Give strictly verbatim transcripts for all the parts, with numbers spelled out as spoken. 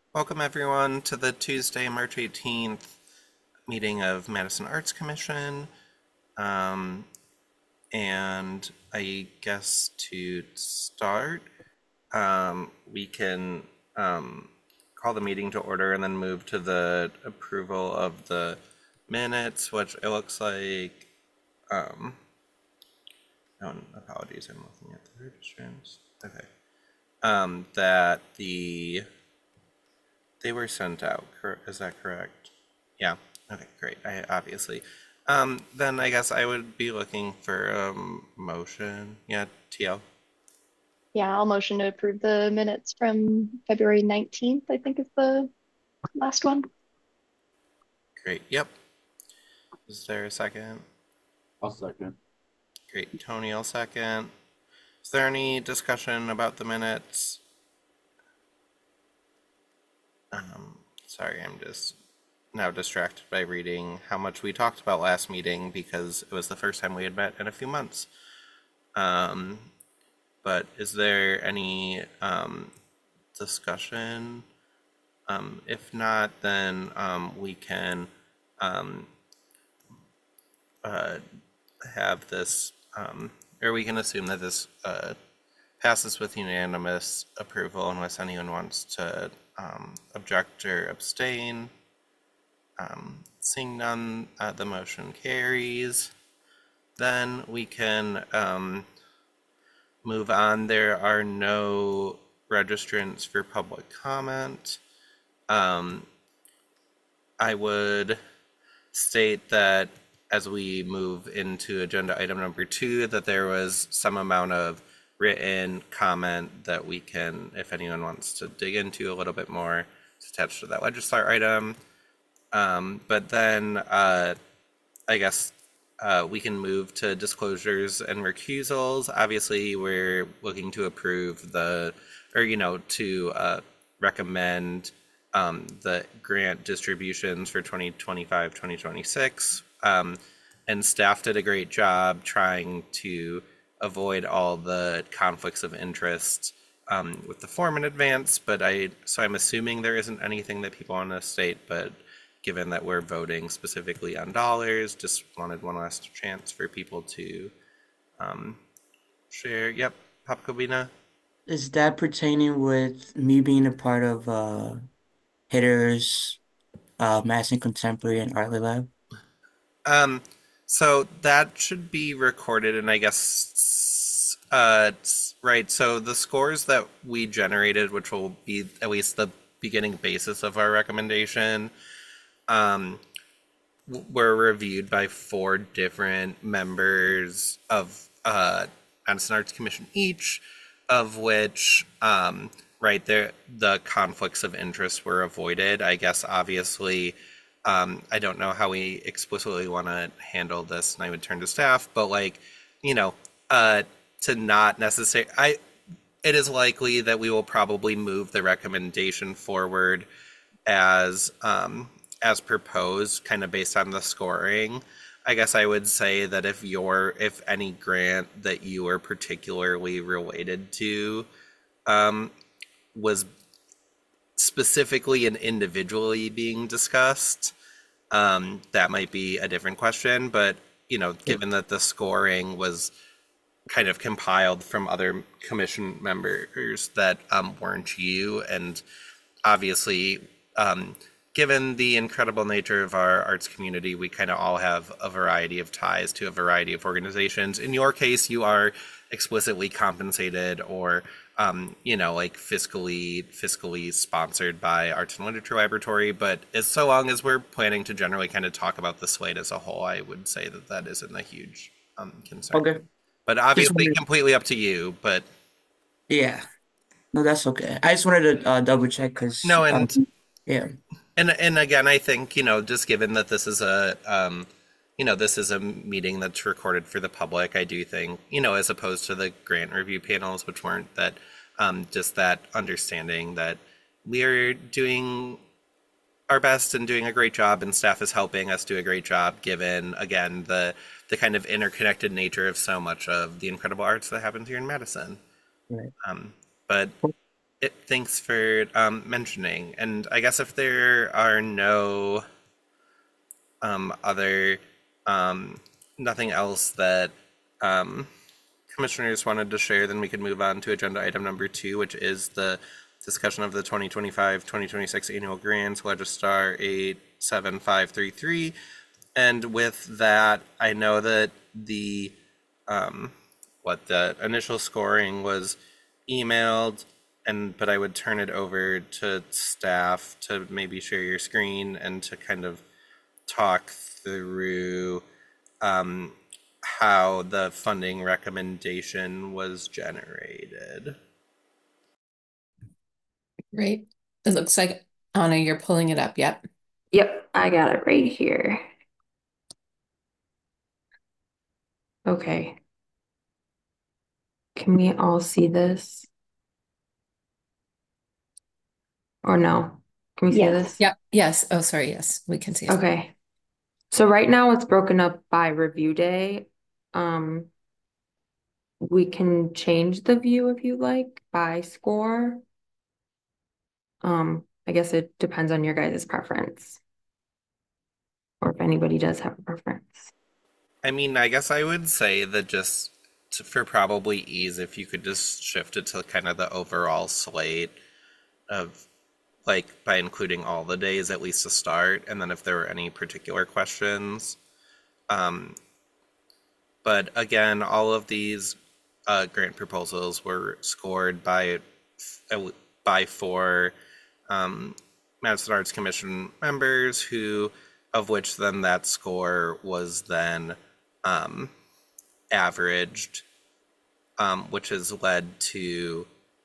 Welcome everyone to the Tuesday, March eighteenth meeting of Madison Arts Commission. Um, and I guess to start, um, we can um, call the meeting to order and then move to the approval of the minutes, which it looks like, um, oh, apologies, I'm looking at the registrants. Okay. Um, that the They were sent out, cor- is that correct? Yeah, okay, great, I, obviously. Um, then I guess I would be looking for a motion. Yeah, T L, Yeah, I'll motion to approve the minutes from February nineteenth, I think is the last one. great, yep. Is there a second? I'll second. Great, Tony, I'll second. Is there any discussion about the minutes? Um, sorry, I'm just now distracted by reading how much we talked about last meeting because it was the first time we had met in a few months. Um, but is there any um, discussion? Um, if not, then um, we can um, uh, have this, um, or we can assume that this uh, passes with unanimous approval unless anyone wants to um, object or abstain. Um, seeing none, uh, the motion carries. Then we can um, move on. There are no registrants for public comment. Um, I would state that as we move into agenda item number two, that there was some amount of written comment that we can, if anyone wants to dig into a little bit more, it's attached to that legislature item. Um, but then uh, I guess uh, we can move to disclosures and recusals. Obviously, we're looking to approve the, or, you know, to uh, recommend um, the grant distributions for twenty twenty-five, twenty twenty-six. Um, and staff did a great job trying to avoid all the conflicts of interest um, with the form in advance. But I, so I'm assuming there isn't anything that people want to state, but given that we're voting specifically on dollars, just wanted one last chance for people to um, share. Yep, Popkobina. Is that pertaining with me being a part of uh Hitters, uh Mass and Contemporary and Art Lab? Um, so that should be recorded, and I guess, uh, right. So the scores that we generated, which will be at least the beginning basis of our recommendation, um, were reviewed by four different members of uh, Madison Arts Commission each, of which, um, right there, the conflicts of interest were avoided. I guess obviously, um, I don't know how we explicitly want to handle this, and I would turn to staff, but like, you know, uh, to not necessarily, I, it is likely that we will probably move the recommendation forward as um, as proposed, kind of based on the scoring. I guess I would say that if you're if any grant that you were particularly related to um, was specifically and individually being discussed, um, that might be a different question. But you know, Yeah. given that the scoring was kind of compiled from other commission members that um, weren't you, and obviously, um, given the incredible nature of our arts community, we kind of all have a variety of ties to a variety of organizations. In your case, you are explicitly compensated or, um, you know, like fiscally fiscally sponsored by Arts and Literature Laboratory. But as so long as we're planning to generally kind of talk about the slate as a whole, I would say that that isn't a huge um, concern. Okay. But Just obviously, wanted, completely up to you. But yeah. No, that's okay. I just wanted to uh double check because no, um and yeah. And and again, I think, you know, just given that this is a um, you know, this is a meeting that's recorded for the public, I do think, you know, as opposed to the grant review panels, which weren't, that um, just that understanding that we are doing our best and doing a great job, and staff is helping us do a great job, given again the the kind of interconnected nature of so much of the incredible arts that happens here in Madison. Right. Um, but it, thanks for um, mentioning. And I guess if there are no um, other, um, nothing else that um, commissioners wanted to share, then we could move on to agenda item number two, which is the discussion of the twenty twenty-five twenty twenty-six annual grants, Legistar eight seven five three three. And with that, I know that the, um, what the initial scoring was emailed, and but I would turn it over to staff to maybe share your screen and to kind of talk through um, how the funding recommendation was generated. Right. It looks like, Anna, you're pulling it up. Yep. Yep, I got it right here. Okay. Can we all see this? Or no? Can we see Yes. this? Yep. Yes. Oh, sorry. Yes, we can see it. Okay. So right now it's broken up by review day. Um, we can change the view if you like by score. Um, I guess it depends on your guys' preference. Or if anybody does have a preference. I mean, I guess I would say that just to, for probably ease, if you could just shift it to kind of the overall slate of, like, by including all the days at least to start, and then if there were any particular questions. Um, but again, all of these uh, grant proposals were scored by by four um, Madison Arts Commission members, who of which then that score was then um, averaged, um, which has led to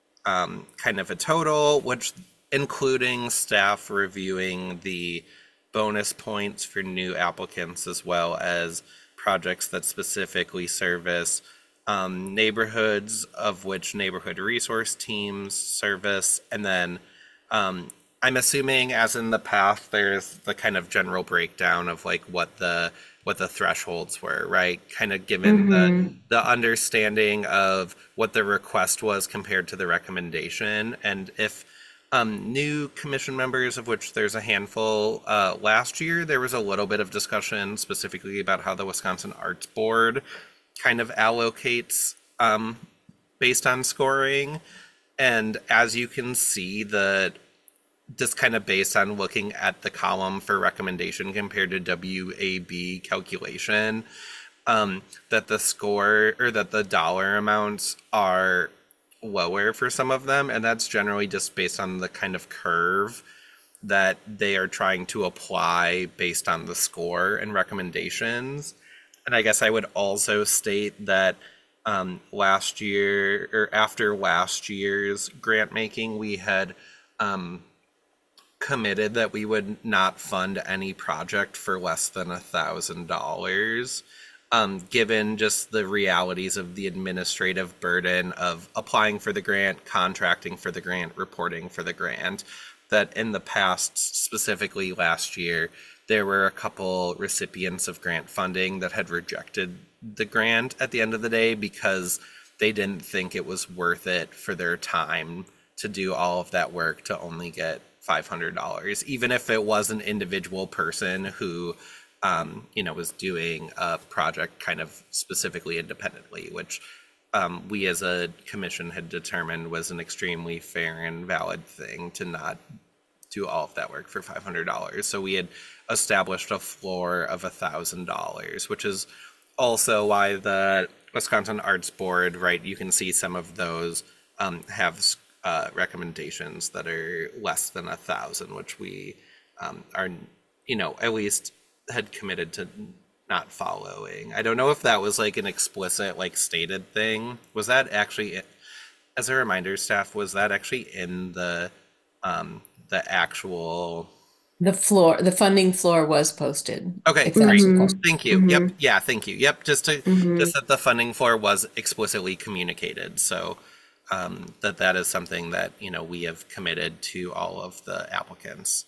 um, kind of a total, which including staff reviewing the bonus points for new applicants as well as projects that specifically service um, neighborhoods, of which neighborhood resource teams service. And then um, I'm assuming, as in the past, there's the kind of general breakdown of like what the what the thresholds were, right? Kind of given Mhm. the the understanding of what the request was compared to the recommendation. And if um, new commission members, of which there's a handful, uh, last year, there was a little bit of discussion specifically about how the Wisconsin Arts Board kind of allocates um, based on scoring. And as you can see, the just kind of based on looking at the column for recommendation compared to W A B calculation, um, that the score or that the dollar amounts are lower for some of them. And that's generally just based on the kind of curve that they are trying to apply based on the score and recommendations. And I guess I would also state that um, last year or after last year's grant making, we had um, committed that we would not fund any project for less than a thousand dollars, um, given just the realities of the administrative burden of applying for the grant, contracting for the grant, reporting for the grant. That in the past, specifically last year, there were a couple recipients of grant funding that had rejected the grant at the end of the day because they didn't think it was worth it for their time to do all of that work to only get five hundred dollars, even if it was an individual person who, um, you know, was doing a project kind of specifically independently, which um, we as a commission had determined was an extremely fair and valid thing to not do all of that work for five hundred dollars. So we had established a floor of one thousand dollars, which is also why the Wisconsin Arts Board, right, you can see some of those um, have uh, recommendations that are less than a thousand, which we um, are, you know, at least had committed to not following. I don't know if that was like an explicit, like stated thing. Was that actually, as a reminder, staff, was that actually in the um, the actual? The floor, the funding floor was posted. Okay, if that's great. your Mhm. question. Thank you. Mhm. Yep. Yeah. Thank you. Yep. Just to Mhm. just that the funding floor was explicitly communicated, so um, that that is something that you know we have committed to all of the applicants.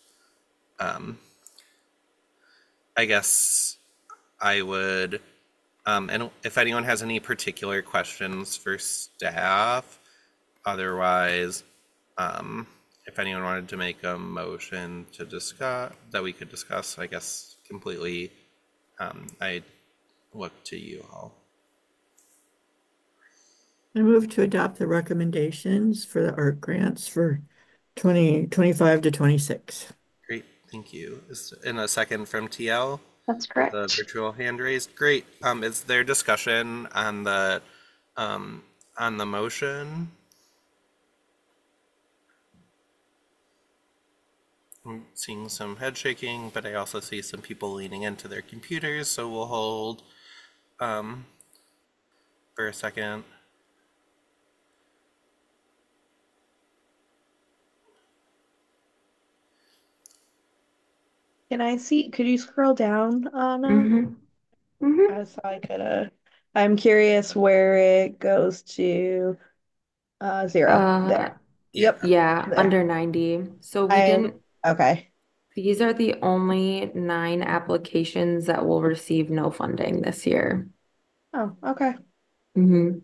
Um, I guess I would, um, and if anyone has any particular questions for staff, otherwise, um, if anyone wanted to make a motion to discuss, that we could discuss, I guess completely, um, I look to you all. I move to adopt the recommendations for the art grants for twenty twenty-five to twenty-six. Great, thank you. Is in a second from T L? That's The correct. virtual hand raised. Great. Um, is there discussion on the um, on the motion? I'm seeing some head shaking, but I also see some people leaning into their computers, so we'll hold um, for a second. Can I see? Could you scroll down, Anna? Mm-hmm. Mm-hmm. Uh, so I could. Uh, I'm curious where it goes to. Uh, zero Uh, there. Yeah. Yep. yeah, There. under ninety. So we I didn't, okay. these are the only nine applications that will receive no funding this year. Oh, okay. Mm-hmm.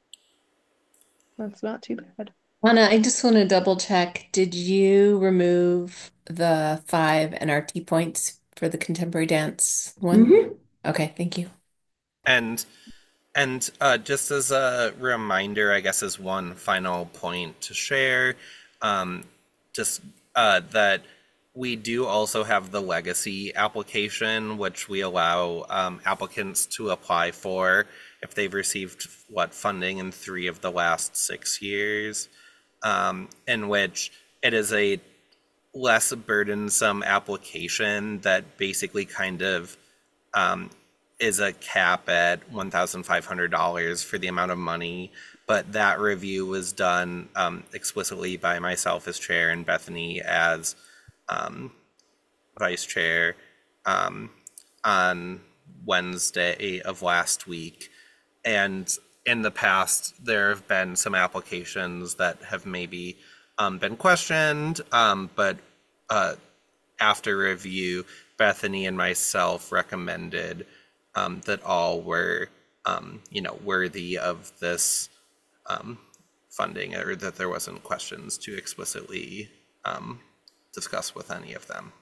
That's not too bad. Anna, I just want to double check. Did you remove the five N R T points for the contemporary dance one? Mm-hmm. Okay, thank you. And and uh, just as a reminder, I guess, as one final point to share, um, just uh, that we do also have the legacy application, which we allow um, applicants to apply for if they've received what funding in three of the last six years, um, in which it is a less burdensome application that basically kind of um, is a cap at one thousand five hundred dollars for the amount of money. But that review was done um, explicitly by myself as chair and Bethany as um, vice chair um, on Wednesday of last week. And in the past, there have been some applications that have maybe um, been questioned, um, but uh, after review, Bethany and myself recommended um, that all were, um, you know, worthy of this um, funding, or that there wasn't questions to explicitly um, discuss with any of them.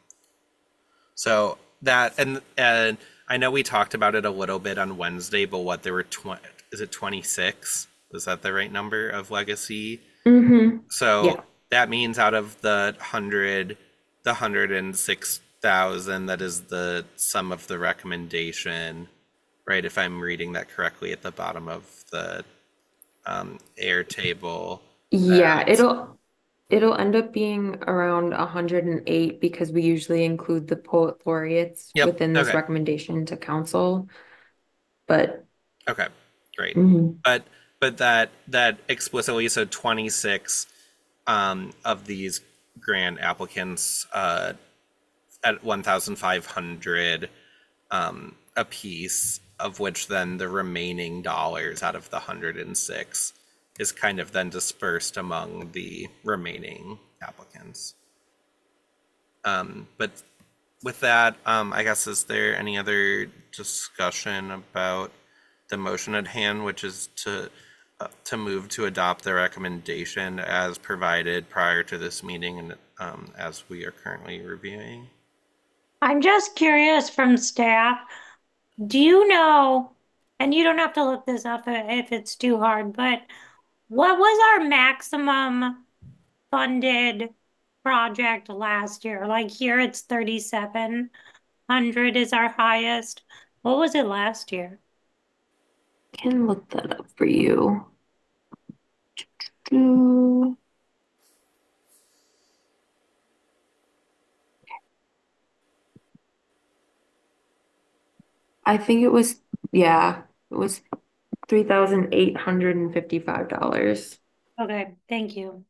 So that, and and I know we talked about it a little bit on Wednesday, but what there were twenty, is it twenty-six? Is that the right number of legacy? Mm-hmm. So Yeah. that means out of the hundred, the hundred and six thousand, that is the sum of the recommendation, right? If I'm reading that correctly at the bottom of the um, air table. Yeah, that- it'll it'll end up being around one hundred eight because we usually include the poet laureates Yep, within this okay. recommendation to council. But Okay, great. mhm. But but that that explicitly, so twenty-six um, of these grant applicants uh, at one thousand five hundred um, a piece, of which then the remaining dollars out of the one hundred six is kind of then dispersed among the remaining applicants. Um, but with that, um, I guess, is there any other discussion about the motion at hand, which is to uh, to move to adopt the recommendation as provided prior to this meeting and um, as we are currently reviewing? I'm just curious from staff, do you know, and you don't have to look this up if it's too hard, but what was our maximum funded project last year? Like here it's thirty-seven hundred is our highest. What was it last year? Can look that up for you. Do- I think it was, yeah, it was three thousand eight hundred and fifty-five dollars. Okay, thank you.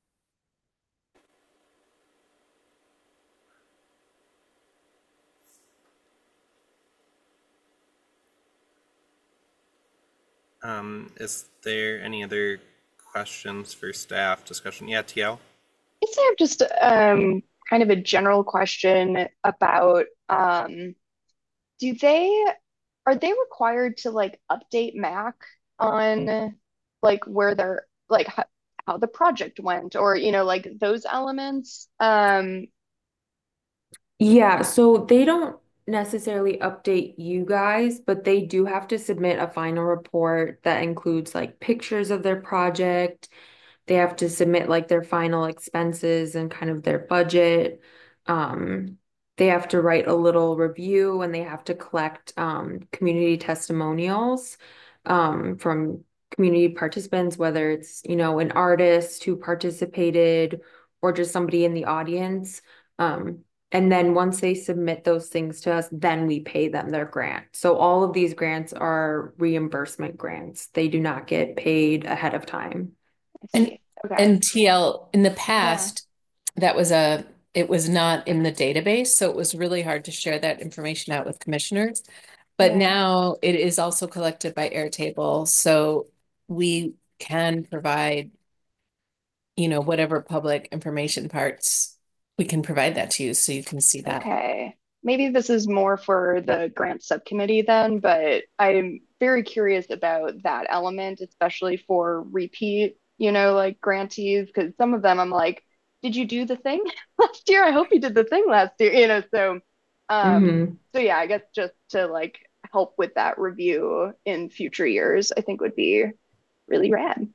Um, is there any other questions for staff discussion? Yeah, T L? Is there just um kind of a general question about um do they are they required to like update Mac on like where they're like h- how the project went, or you know, like those elements. Um, Yeah, so they don't necessarily update you guys, but they do have to submit a final report that includes like pictures of their project. They have to submit like their final expenses and kind of their budget. Um, they have to write a little review and they have to collect um, community testimonials um, from community participants, whether it's, you know, an artist who participated or just somebody in the audience. Um, and then once they submit those things to us, then we pay them their grant. So all of these grants are reimbursement grants. They do not get paid ahead of time. I And see. Okay. and T L in the Yeah. past, that was a it was not in the database, so it was really hard to share that information out with commissioners. But Yeah. now it is also collected by Airtable, so we can provide, you know, whatever public information parts, we can provide that to you so you can see that. Okay. Maybe this is more for the grant subcommittee then, but I'm very curious about that element, especially for repeat, you know, like grantees, because some of them I'm like, did you do the thing last year? I hope you did the thing last year, you know, so um Mhm. so yeah, I guess just to like help with that review in future years, I think would be really rad.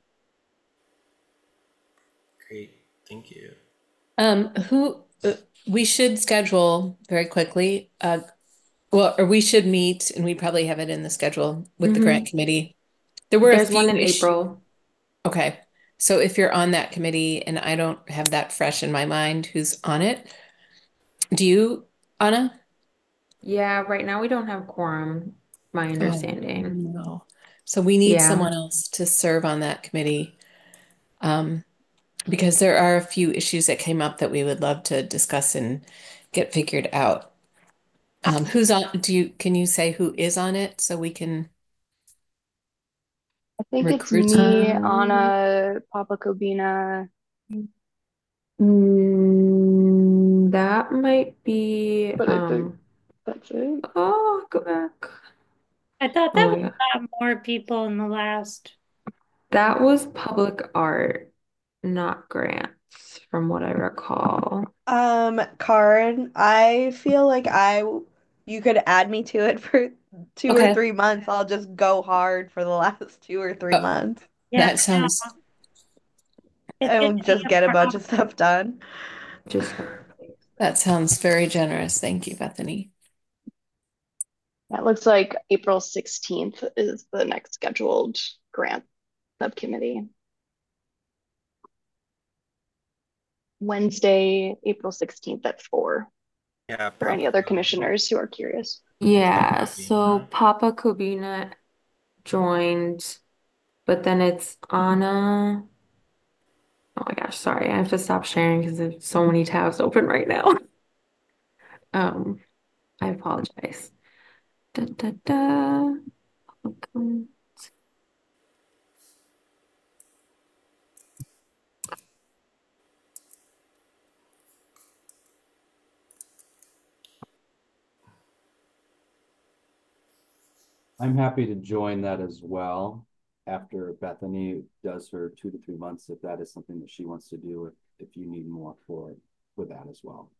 Great, thank you. Um, who uh, we should schedule very quickly. Uh, well, or we should meet, and we probably have it in the schedule with the grant Mhm. committee. There were a There's one few in issues. April. Okay. So if you're on that committee and I don't have that fresh in my mind, who's on it? Do you, Anna? Yeah, right now we don't have quorum, my Oh, understanding. no. So we need Yeah. someone else to serve on that committee. Um, because there are a few issues that came up that we would love to discuss and get figured out. Um, who's on, do you, can you say who is on it so we can I think it's recruit? me, Um, Anna, Papa Kobina. mm, that might be But I think um that's it. oh, go back. I thought that Oh was yeah. a lot more people in the last. That was public art, not grants, from what I recall. Um, Karen, I feel like I you could add me to it for two or Okay. three months. I'll just go hard for the last two or three Uh, months Yeah, that sounds, it's and gonna we'll be just a get a bunch problem. of stuff done. Just that sounds very generous. Thank you, Bethany. That looks like April sixteenth is the next scheduled grant subcommittee. Wednesday, April sixteenth at four, Yeah, for any other commissioners who are curious. yeah, so Papa Kubina joined, but then it's Anna. Oh my gosh, sorry, I have to stop sharing because there's so many tabs open right now. Um, I apologize. Da, da, da. Okay. I'm happy to join that as well after Bethany does her two to three months, if that is something that she wants to do, if, if you need more for with that as well.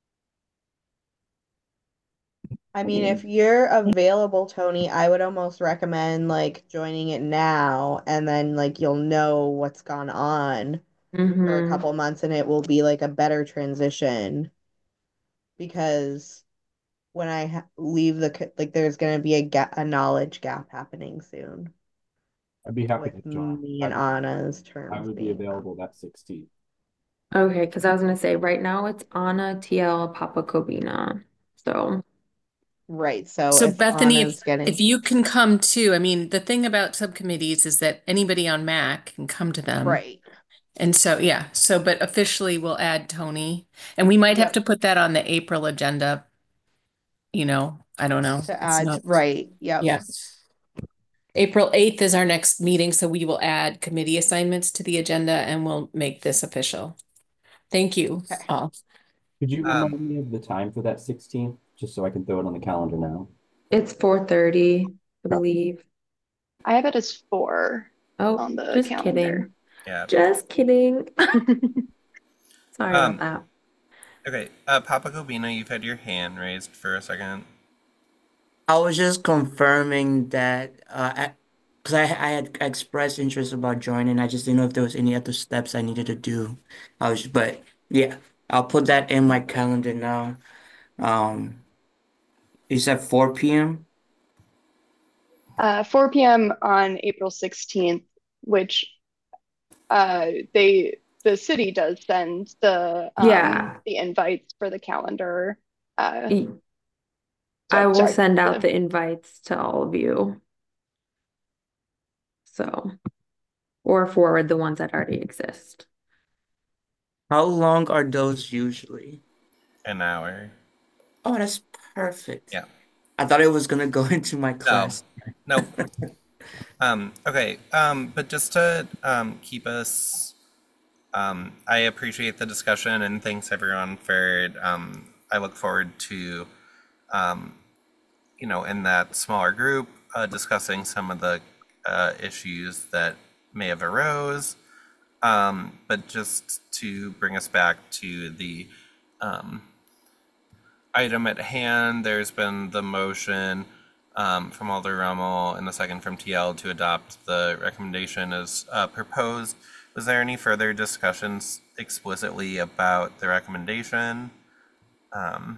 I mean, if you're available, Tony, I would almost recommend like joining it now and then like you'll know what's gone on for a Mm-hmm. couple months and it will be like a better transition because when I ha leave the co- like there's going to be a gap, a knowledge gap happening soon I'd be happy with to join. me I and would, Anna's I terms would be being up. available that sixteenth. Okay, because I was gonna say right now it's Anna T L Papa Kobina. So Right. So So if Bethany, if Anna's getting if you can come too, I mean, the thing about subcommittees is that anybody on Mac can come to them. right. And so, yeah, so, but officially we'll add Tony, and we might have Yep. to put that on the April agenda, you know, I don't know. To It's add, not, right. Yep. yeah. April eighth is our next meeting, so we will add committee assignments to the agenda and we'll make this official. Thank you Okay. all. Could you Um, remind me of the time for that sixteenth, just so I can throw it on the calendar now? it's four thirty, I believe. I have it as four Oh, on the just calendar. kidding. Yeah. Just kidding. Sorry about Um, that. okay, uh, Papa Gobina, you've had your hand raised for a second. I was just confirming that uh because I, I had expressed interest about joining. I just didn't know if there was any other steps I needed to do. I was, but yeah, I'll put that in my calendar now. Um, you said four p m. Uh, four p m on April sixteenth, which uh, they the city does send the um, Yeah. the invites for the calendar. Uh, Y- I so will sorry. send out The, the invites to all of you. So, or forward the ones that already exist. How long are those usually? An hour. Oh, that's perfect. Yeah. I thought it was gonna go into my No. class. Nope. Um, okay, um, but just to um, keep us, um, I appreciate the discussion and thanks everyone for, um, I look forward to, um, you know, in that smaller group, uh, discussing some of the uh, issues that may have arose. Um, but just to bring us back to the um, item at hand, there's been the motion um, from Alder Rummel and the second from T L to adopt the recommendation as uh, proposed. Was there any further discussions explicitly about the recommendation? Um,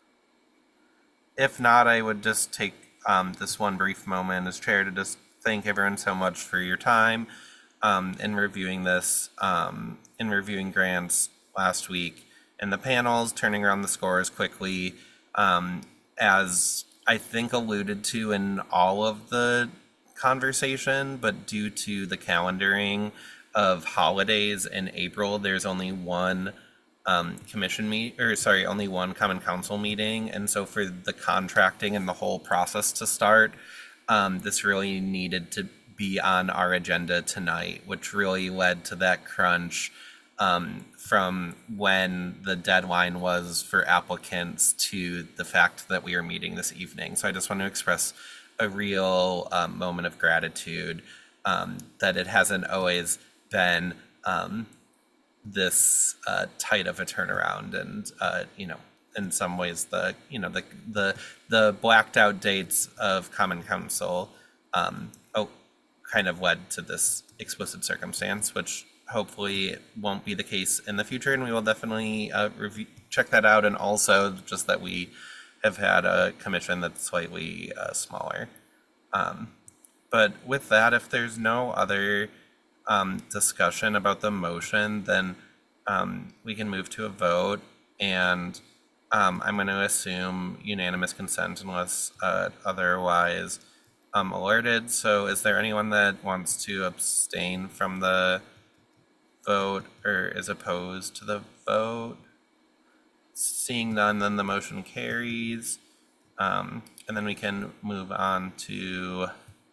if not, I would just take um, this one brief moment as chair to just thank everyone so much for your time um, in reviewing this, um, in reviewing grants last week, and the panels, turning around the scores quickly, um, as I think alluded to in all of the conversation, but due to the calendaring of holidays in April, there's only one um, commission meet, or sorry, only one common council meeting. And so for the contracting and the whole process to start, um, this really needed to be on our agenda tonight, which really led to that crunch um, from when the deadline was for applicants to the fact that we are meeting this evening. So I just want to express a real um, moment of gratitude um, that it hasn't always been um, this uh, tight of a turnaround, and uh, you know, in some ways, the you know the the the blacked out dates of Common Council, um, oh, kind of led to this explicit circumstance, which hopefully won't be the case in the future, and we will definitely uh, review check that out, and also just that we have had a commission that's slightly uh, smaller. Um, but with that, if there's no other um, discussion about the motion, then um, we can move to a vote. And um, I'm going to assume unanimous consent unless uh, otherwise um, alerted. So is there anyone that wants to abstain from the vote or is opposed to the vote? Seeing none, then the motion carries. Um, and then we can move on to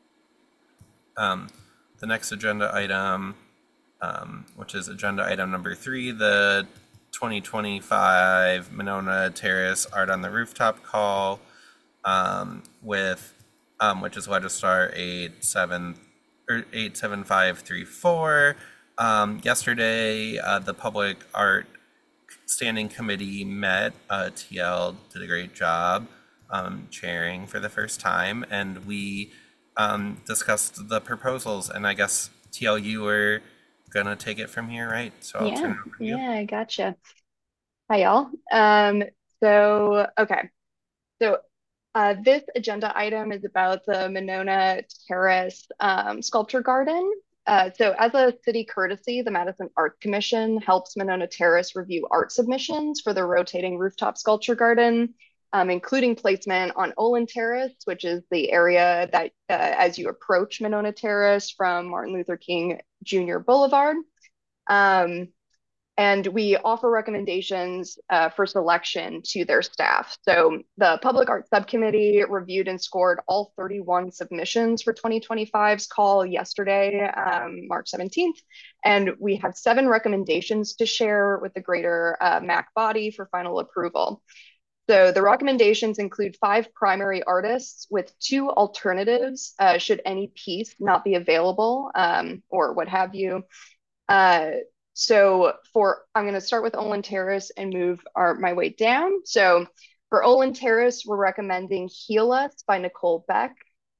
um, the next agenda item, um, which is agenda item number three, the twenty twenty-five Monona Terrace Art on the Rooftop call, um, with um, which is Legistar eight seven or eight seven five three four. Um, yesterday, uh, the Public Art Standing Committee met. Uh, T L did a great job um, chairing for the first time, and we um, discussed the proposals. And I guess T L, you were gonna take it from here, right? So I'll turn yeah, it over to you. yeah, I gotcha. Hi, y'all. Um, so okay, so uh, this agenda item is about the Monona Terrace um, Sculpture Garden. Uh, so as a city courtesy, the Madison Art Commission helps Monona Terrace review art submissions for the rotating rooftop sculpture garden, um, including placement on Olin Terrace, which is the area that uh, as you approach Monona Terrace from Martin Luther King Junior Boulevard. Um, and we offer recommendations uh, for selection to their staff. So the Public Art Subcommittee reviewed and scored all thirty-one submissions for twenty twenty-five's call yesterday, um, March seventeenth, and we have seven recommendations to share with the greater uh, M A C body for final approval. So the recommendations include five primary artists with two alternatives uh, should any piece not be available um, or what have you. Uh, so for, I'm going to start with Olin Terrace and move our my way down. So for Olin Terrace, we're recommending Heal Us by Nicole Beck.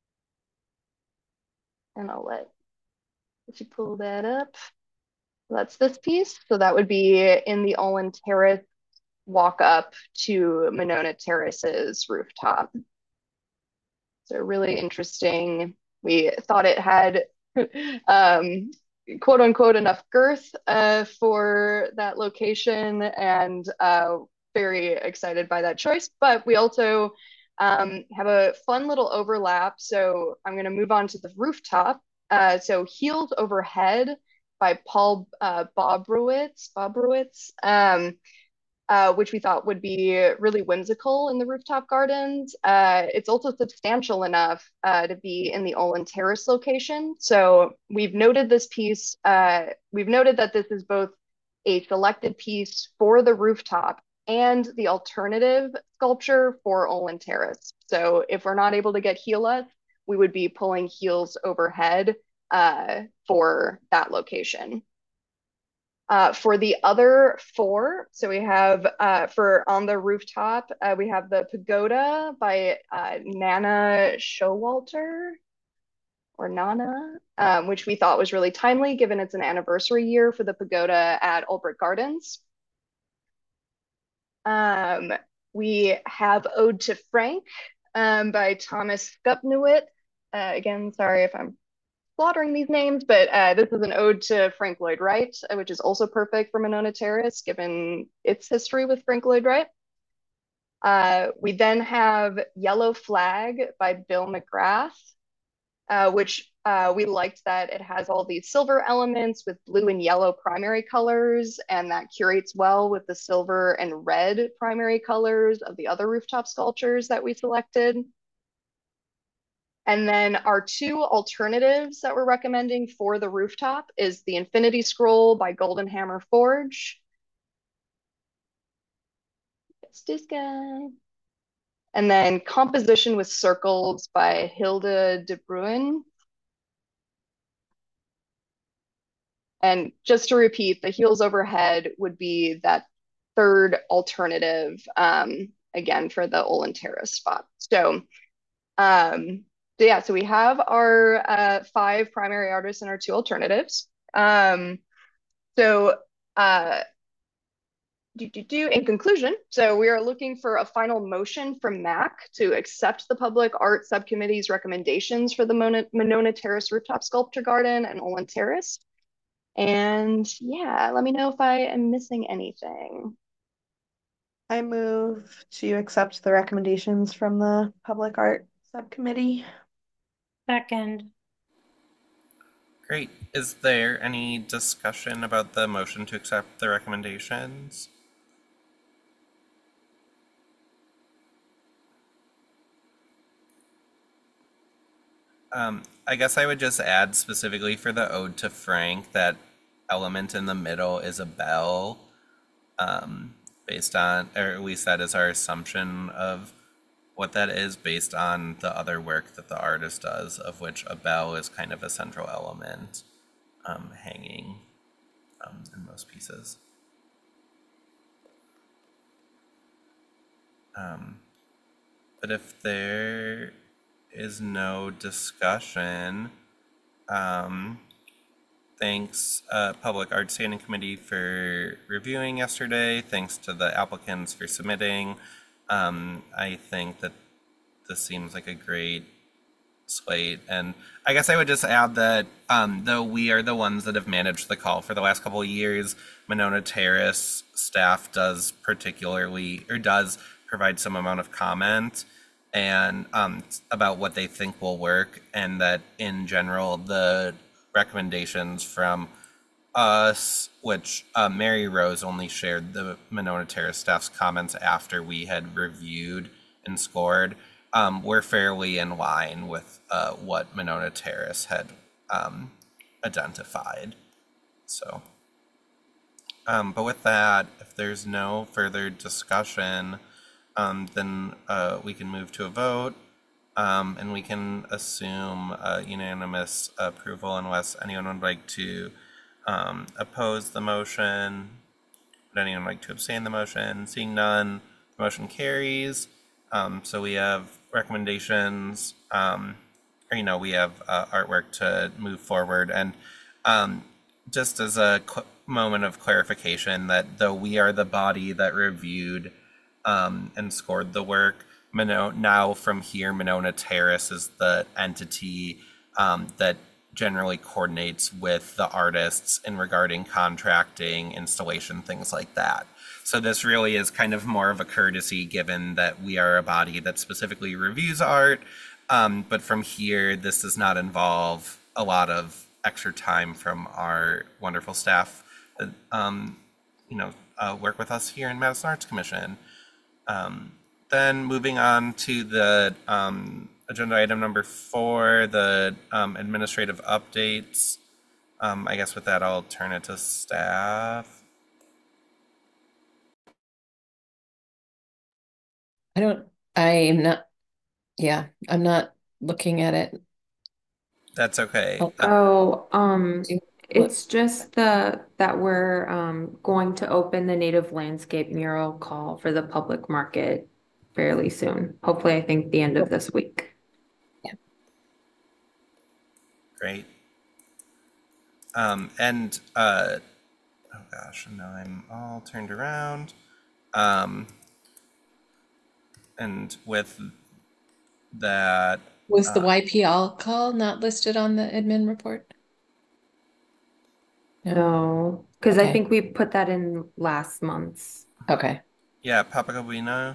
And I'll let, let you pull that up. That's this piece. So that would be in the Olin Terrace walk up to Monona Terrace's rooftop. So really interesting. We thought it had um, quote unquote enough girth uh, for that location, and uh, very excited by that choice. But we also um, have a fun little overlap. So I'm going to move on to the rooftop. Uh, so Healed Overhead by Paul uh, Bobrowitz. Bobrowitz. Um, uh, which we thought would be really whimsical in the rooftop gardens. Uh, it's also substantial enough uh, to be in the Olin Terrace location. So we've noted this piece, uh, we've noted that this is both a selected piece for the rooftop and the alternative sculpture for Olin Terrace. So if we're not able to get Heal Us, we would be pulling Heels Overhead uh, for that location. Uh, for the other four, so we have uh, for On the Rooftop, uh, we have the Pagoda by uh, Nana Showalter or Nana, um, which we thought was really timely given it's an anniversary year for the Pagoda at Albert Gardens. Um, we have Ode to Frank um, by Thomas Skupnewit. Uh, again, sorry if I'm slaughtering these names, but uh, this is an ode to Frank Lloyd Wright, uh, which is also perfect for Monona Terrace, given its history with Frank Lloyd Wright. Uh, we then have Yellow Flag by Bill McGrath, uh, which uh, we liked that it has all these silver elements with blue and yellow primary colors, and that curates well with the silver and red primary colors of the other rooftop sculptures that we selected. And then our two alternatives that we're recommending for the rooftop is the Infinity Scroll by Golden Hammer Forge. It's this guy. And then Composition with Circles by Hilda de Bruin. And just to repeat, the Heels Overhead would be that third alternative, um, again, for the Olin Terrace spot. So, um, So yeah, so we have our uh, five primary artists and our two alternatives. Um, so uh, do, do, do, in conclusion, so we are looking for a final motion from M A C to accept the Public Art Subcommittee's recommendations for the Mona, Monona Terrace Rooftop Sculpture Garden and Olin Terrace. And yeah, let me know if I am missing anything. I move to accept the recommendations from the Public Art Subcommittee. Second. Great. Is there any discussion about the motion to accept the recommendations? Um, I guess I would just add specifically for the Ode to Frank that element in the middle is a bell, um, based on, or at least that is our assumption of what that is based on the other work that the artist does, of which a bell is kind of a central element, um, hanging um, in most pieces. Um, but if there is no discussion, um, thanks uh, Public Art Standing Committee for reviewing yesterday. Thanks to the applicants for submitting. Um, I think that this seems like a great slate. And I guess I would just add that um, though we are the ones that have managed the call for the last couple of years, Monona Terrace staff does particularly, or does provide some amount of comment and um, about what they think will work, and that in general, the recommendations from us, which uh, Mary Rose only shared the Monona Terrace staff's comments after we had reviewed and scored, um, were fairly in line with uh, what Monona Terrace had um, identified. So, um, but with that, if there's no further discussion, um, then uh, we can move to a vote. Um, and we can assume uh, unanimous approval unless anyone would like to um, oppose the motion? Would anyone like to abstain the motion? Seeing none, the motion carries. Um, so we have recommendations, um, or, you know, we have uh, artwork to move forward. And um, just as a qu- moment of clarification, that though we are the body that reviewed um, and scored the work, Mono- now from here, Monona Terrace is the entity um, that generally coordinates with the artists in regarding contracting, installation, things like that. So this really is kind of more of a courtesy, given that we are a body that specifically reviews art. Um, but from here, this does not involve a lot of extra time from our wonderful staff that um, you know uh, work with us here in Madison Arts Commission. Um, then moving on to the um, agenda item number four, the um, administrative updates. Um, I guess with that, I'll turn it to staff. I don't, I am not, yeah, I'm not looking at it. That's okay. Oh, Uh, Oh, um, What- it's just the that we're um going to open the native landscape mural call for the public market fairly soon. Hopefully, I think the end of this week. Great. Um, and, uh, oh gosh, now I'm all turned around. Um, and with that, Was the uh, Y P L call not listed on the admin report? No, because I Okay. think we put that in last month's. Okay. yeah, Papagabino.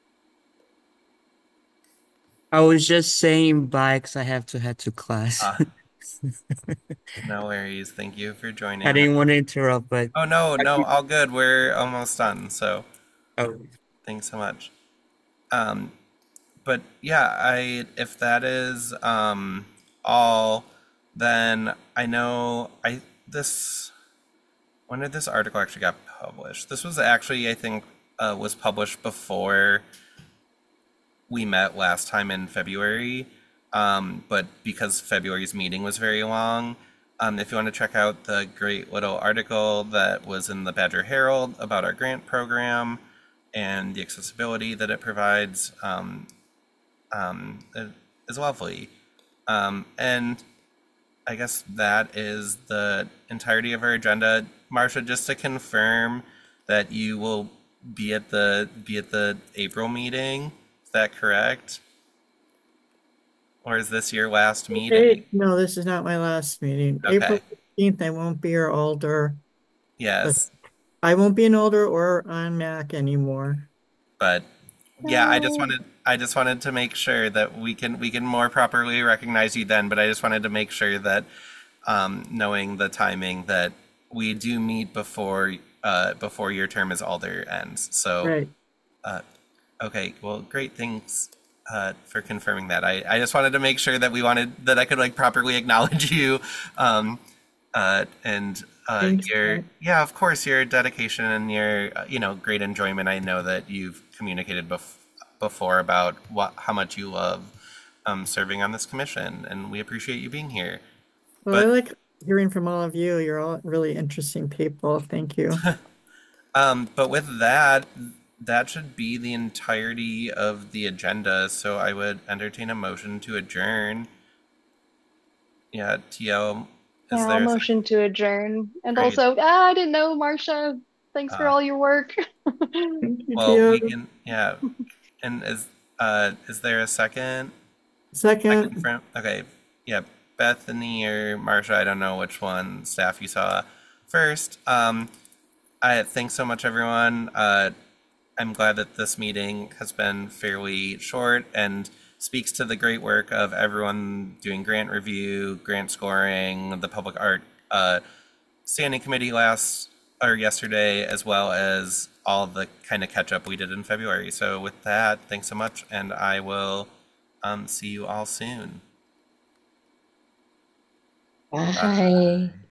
I was just saying bye because I have to head to class. Uh, no worries. Thank you for joining. I didn't want to interrupt, but Oh, no, no, all good. We're almost done. So oh, thanks so much. Um, but yeah, I if that is um, all, then I know I this when did this article actually got published? This was actually, I think, uh, was published before we met last time in February. Um, but because February's meeting was very long, um, if you want to check out the great little article that was in the Badger Herald about our grant program and the accessibility that it provides, um, um, it is lovely. Um, and I guess that is the entirety of our agenda. Marcia, just to confirm that you will be at the be at the April meeting. Is that correct? Or is this your last meeting? Hey, no, this is not my last meeting. April Okay. fifteenth, I won't be your alder. Yes, I won't be an alder or on Mac anymore. but yeah, I just No. wanted I just wanted to make sure that we can we can more properly recognize you then. But I just wanted to make sure that um, knowing the timing that we do meet before uh, before your term as alder ends. So. Right. Uh, okay, well, great. Thanks uh, for confirming that. I, I just wanted to make sure that we wanted that I could like properly acknowledge you, um, uh, and uh, Thanks, your Matt. yeah, of course, your dedication and your uh, you know great enjoyment. I know that you've communicated bef- before about what how much you love um, serving on this commission, and we appreciate you being here. Well, I But- like hearing from all of you. You're all really interesting people. Thank you. Um, but with that, that should be the entirety of the agenda. So I would entertain a motion to adjourn. Yeah, T L, is Yeah, I'll there? a sec- motion to adjourn. And Great. also, ah, I didn't know, Marcia. Thanks for Uh, all your work. Thank you, Well, we Tia. can, yeah. And is uh is there a second? Second, Second from, okay, yeah, Bethany or Marsha, I don't know which one staff you saw first. Um, I thanks so much, everyone. Uh, I'm glad that this meeting has been fairly short and speaks to the great work of everyone doing grant review, grant scoring, the public art uh, standing committee last or yesterday, as well as all the kind of catch up we did in February. So with that, thanks so much, and I will um, see you all soon. Bye.